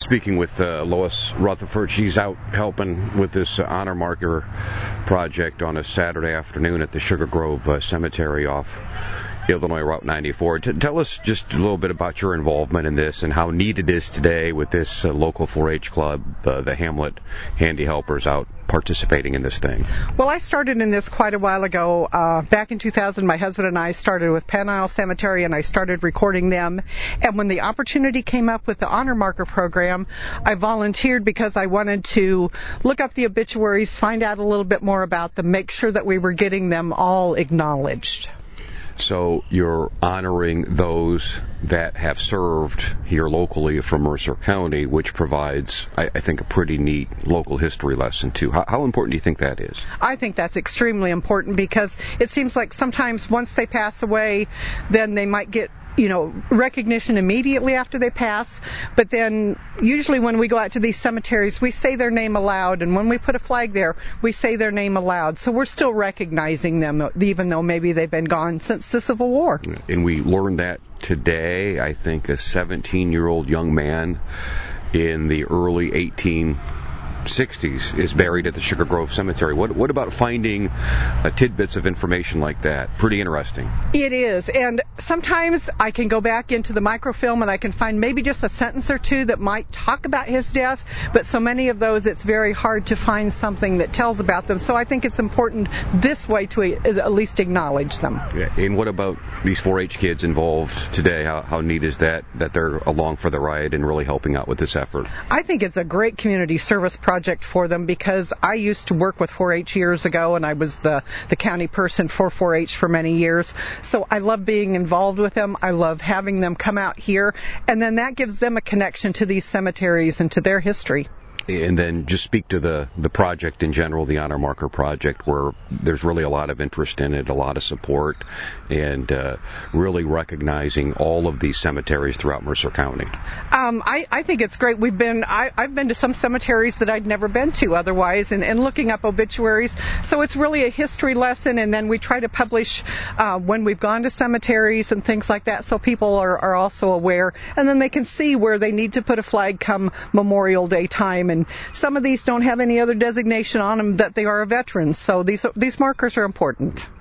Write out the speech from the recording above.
Speaking with Lois Rutherford, she's out helping with this honor marker project on a Saturday afternoon at the Sugar Grove Cemetery off Illinois Route 94. Tell us just a little bit about your involvement in this and how neat it is today with this local 4-H club, the Hamlet Handy Helpers, out participating in this thing. Well, I started in this quite a while ago. Back in 2000, my husband and I started with Penn Isle Cemetery, and I started recording them. And when the opportunity came up with the Honor Marker program, I volunteered because I wanted to look up the obituaries, find out a little bit more about them, make sure that we were getting them all acknowledged. So you're honoring those that have served here locally from Mercer County, which provides, I think, a pretty neat local history lesson, too. How important do you think that is? I think that's extremely important because it seems like sometimes once they pass away, then they might get recognition immediately after they pass, but then usually when we go out to these cemeteries, we say their name aloud, and when we put a flag there, we say their name aloud. So we're still recognizing them, even though maybe they've been gone since the Civil War. And we learned that today. I think a 17-year-old young man in the early 1860s is buried at the Sugar Grove Cemetery. What about finding tidbits of information like that? Pretty interesting. It is, and sometimes I can go back into the microfilm and I can find maybe just a sentence or two that might talk about his death, but so many of those it's very hard to find something that tells about them. So I think it's important this way to at least acknowledge them. Yeah. And what about these 4-H kids involved today? How neat is that they're along for the ride and really helping out with this effort? I think it's a great community service project for them because I used to work with 4-H years ago, and I was the county person for 4-H for many years. So I love being involved with them. I love having them come out here, and then that gives them a connection to these cemeteries and to their history. And then just speak to the project in general, the Honor Marker Project, where there's really a lot of interest in it, a lot of support, and really recognizing all of these cemeteries throughout Mercer County. I think it's great. I've been to some cemeteries that I'd never been to otherwise, and looking up obituaries. So it's really a history lesson, and then we try to publish when we've gone to cemeteries and things like that, so people are also aware, and then they can see where they need to put a flag come Memorial Day time. And some of these don't have any other designation on them that they are a veteran, so these markers are important.